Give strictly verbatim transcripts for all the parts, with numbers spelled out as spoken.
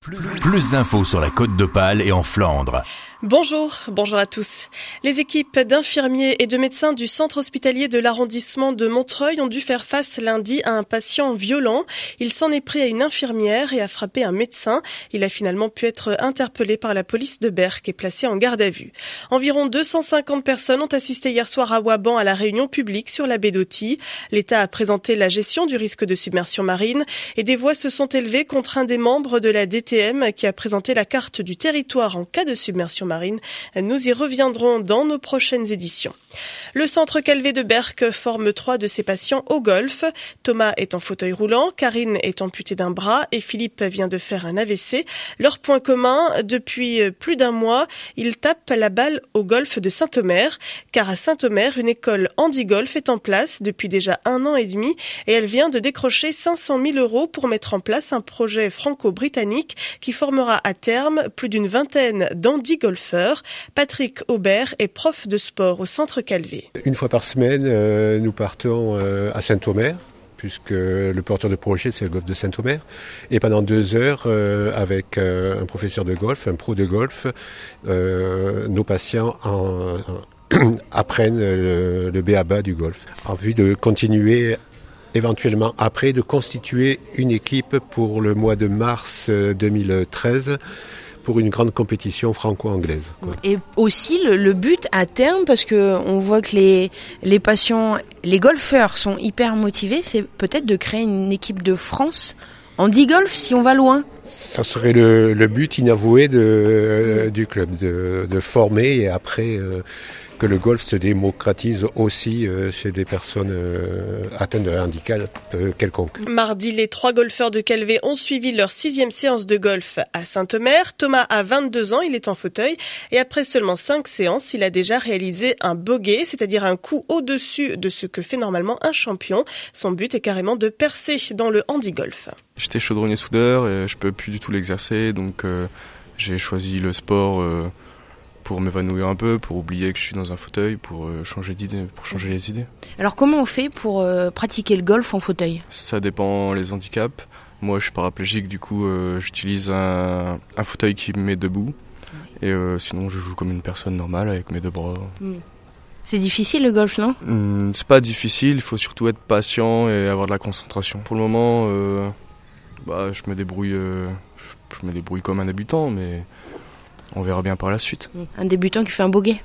Plus, plus d'infos sur la Côte d'Opale et en Flandre. Bonjour, bonjour à tous. Les équipes d'infirmiers et de médecins du centre hospitalier de l'arrondissement de Montreuil ont dû faire face lundi à un patient violent. Il s'en est pris à une infirmière et a frappé un médecin. Il a finalement pu être interpellé par la police de Berck et placé en garde à vue. Environ deux cent cinquante personnes ont assisté hier soir à Waban à la réunion publique sur la baie d'Authie. L'État a présenté la gestion du risque de submersion marine et des voix se sont élevées contre un des membres de la D T M qui a présenté la carte du territoire en cas de submersion marine. Nous y reviendrons dans nos prochaines éditions. Le centre Calvé de Berck forme trois de ses patients au golf. Thomas est en fauteuil roulant, Karine est amputée d'un bras et Philippe vient de faire un A V C. Leur point commun, depuis plus d'un mois, ils tapent la balle au golf de Saint-Omer. Car à Saint-Omer, une école handi-golf est en place depuis déjà un an et demi et elle vient de décrocher cinq cent mille euros pour mettre en place un projet franco-britannique qui formera à terme plus d'une vingtaine d'handi-golfeurs. Patrick Aubert est prof de sport au centre Calvé. Une fois par semaine, euh, nous partons euh, à Saint-Omer, puisque le porteur de projet, c'est le golf de Saint-Omer. Et pendant deux heures, euh, avec euh, un professeur de golf, un pro de golf, euh, nos patients en, en, apprennent le, le b a ba du golf, en vue de continuer éventuellement après, de constituer une équipe pour le mois de mars deux mille treize, pour une grande compétition franco-anglaise. Quoi. Et aussi le, le but à terme, parce que on voit que les, les patients, les golfeurs sont hyper motivés, c'est peut-être de créer une équipe de France handi-golf si on va loin. Ça serait le, le but inavoué de, euh, du club, de, de former et après euh, que le golf se démocratise aussi euh, chez des personnes euh, atteintes de handicap euh, quelconque. Mardi, les trois golfeurs de Calvé ont suivi leur sixième séance de golf à Saint-Omer. Thomas a vingt-deux ans, il est en fauteuil et après seulement cinq séances, il a déjà réalisé un bogey, c'est-à-dire un coup au-dessus de ce que fait normalement un champion. Son but est carrément de percer dans le handi-golf. J'étais chaudronnier soudeur et je peux plus du tout l'exercer, donc euh, j'ai choisi le sport euh, pour m'évanouir un peu, pour oublier que je suis dans un fauteuil, pour euh, changer d'idée, pour changer les idées. Alors comment on fait pour euh, pratiquer le golf en fauteuil ? Ça dépend les handicaps. Moi je suis paraplégique, du coup euh, j'utilise un, un fauteuil qui me met debout. Et euh, sinon je joue comme une personne normale avec mes deux bras. Mm. C'est difficile le golf, non ? mm, C'est pas difficile, il faut surtout être patient et avoir de la concentration. Pour le moment, euh, bah, je me débrouille, euh, je me débrouille comme un débutant, mais on verra bien par la suite. Un débutant qui fait un bogey.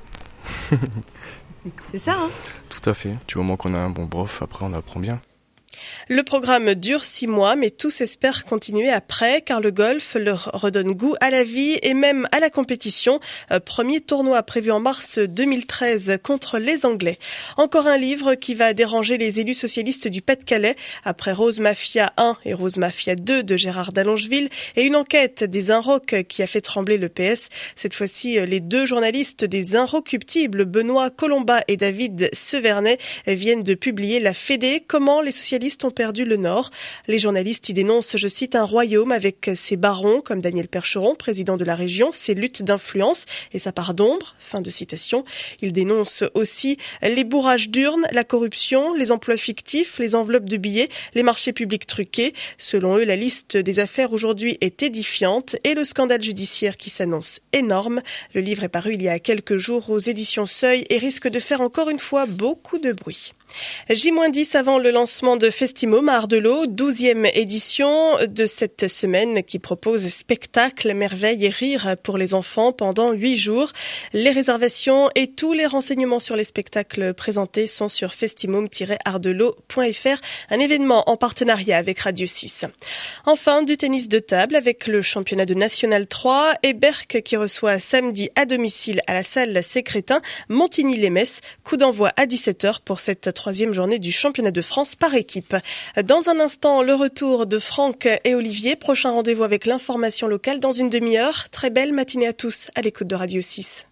C'est ça, hein ? Tout à fait. Du moment qu'on a un bon prof, après on apprend bien. Le programme dure six mois, mais tous espèrent continuer après, car le golf leur redonne goût à la vie et même à la compétition. Premier tournoi prévu en mars deux mille treize contre les Anglais. Encore un livre qui va déranger les élus socialistes du Pas-de-Calais. Après Rose Mafia un et Rose Mafia deux de Gérard Dallongeville et une enquête des Inrocks qui a fait trembler le P S. Cette fois-ci, les deux journalistes des Inrocuptibles, Benoît Colomba et David Severnet, viennent de publier La Fédé, comment les socialistes ont perdu le Nord. Les journalistes y dénoncent, je cite, un royaume avec ses barons, comme Daniel Percheron, président de la région, ses luttes d'influence et sa part d'ombre. Fin de citation. Ils dénoncent aussi les bourrages d'urnes, la corruption, les emplois fictifs, les enveloppes de billets, les marchés publics truqués. Selon eux, la liste des affaires aujourd'hui est édifiante et le scandale judiciaire qui s'annonce énorme. Le livre est paru il y a quelques jours aux éditions Seuil et risque de faire encore une fois beaucoup de bruit. J dix avant le lancement de Festimôme à Ardelot, douzième édition de cette semaine qui propose spectacles, merveilles et rires pour les enfants pendant huit jours. Les réservations et tous les renseignements sur les spectacles présentés sont sur festimôme tiret ardelot point f r, un événement en partenariat avec Radio six. Enfin, du tennis de table avec le championnat de National trois et Berck qui reçoit samedi à domicile à la salle Sécrétin Montigny-les-Metz. Coup d'envoi à dix-sept heures pour cette troisième journée du championnat de France par équipe. Dans un instant, le retour de Franck et Olivier. Prochain rendez-vous avec l'information locale dans une demi-heure. Très belle matinée à tous à l'écoute de Radio six.